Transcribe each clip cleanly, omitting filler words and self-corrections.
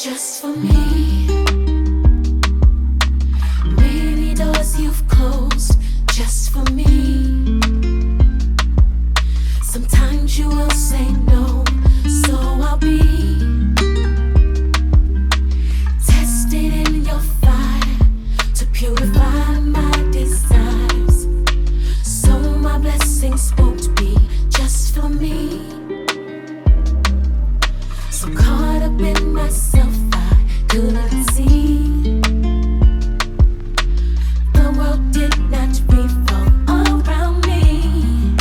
just for me. Many doors you've closed just for me. Sometimes you will say no, so I'll be tested in your fire to purify my desires, so my blessings won't be just for me. So caught up in myself, I couldn't see the world did not revolve around me.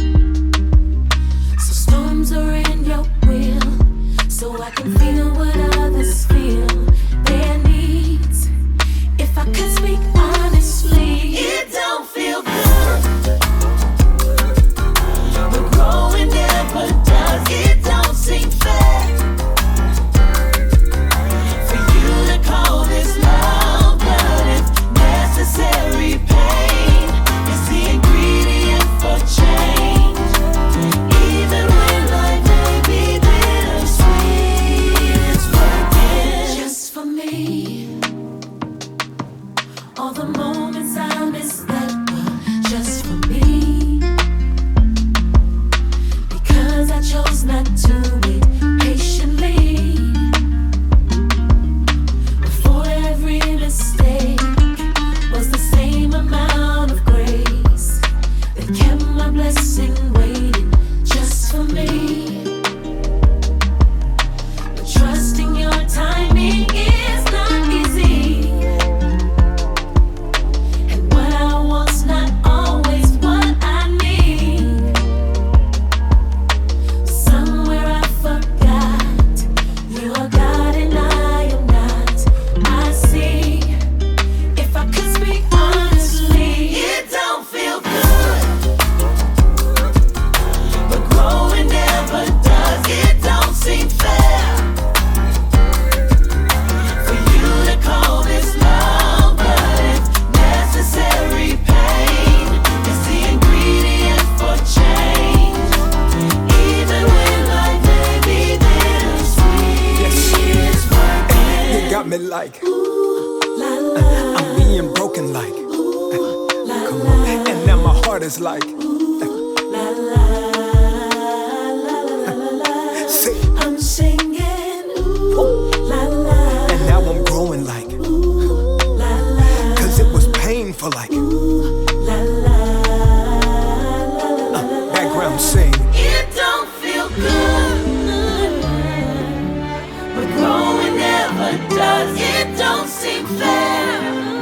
So storms are in your will, so I can feel what others feel, their needs. If I could speak honestly, it don't feel good, but growing never does. It don't seem fair for you to call this love, but if necessary, pain is the ingredient for change. Even when life may be bittersweet, it's working just for me. All the moments I missed that were just for me, because I chose not to wait patiently. For every mistake was the same amount of grace that kept my blessing waiting just for me. But trusting your timing is not easy, and what I want's not always what I need. Somewhere I forgot you are God and I am not. I see. If I could speak honestly, it don't feel good, but growing never does. It don't seem fair for you to call this love, but if necessary, pain is the ingredient for change. Even when life may be bittersweet, it's working. You got me like Ooh, la la, I'm being broken like. la Come la, on, and now my heart is like. la la, la la la la. Say, I'm singing, ooh, la la, and now I'm growing like. ooh, la la, Cause it was painful like. ooh, la la, la la la. Background sing. It don't feel good, but growing never does. It don't seem fair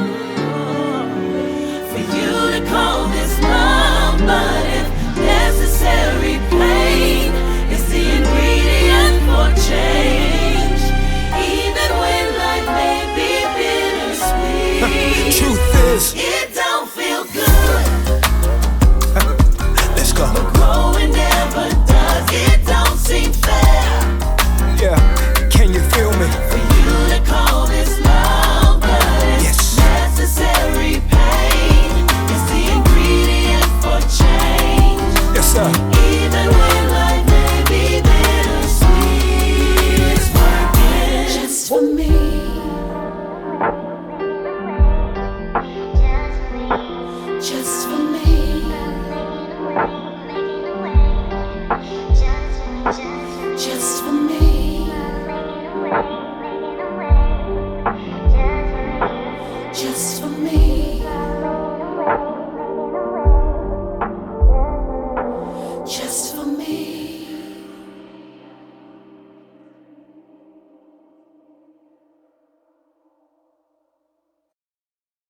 for you to call this love, but if necessary, pain is the ingredient for change. Even when life may be bittersweet, Truth is, it don't feel good, let's go. but growing never does. It don't seem fair Yeah, can you feel me? for you to call this love, but if Yes. necessary, pain is the ingredient for change. Yes, sir. Even when life may be bittersweet, it's working just for me. Just for me. Just for me. Just for me. Just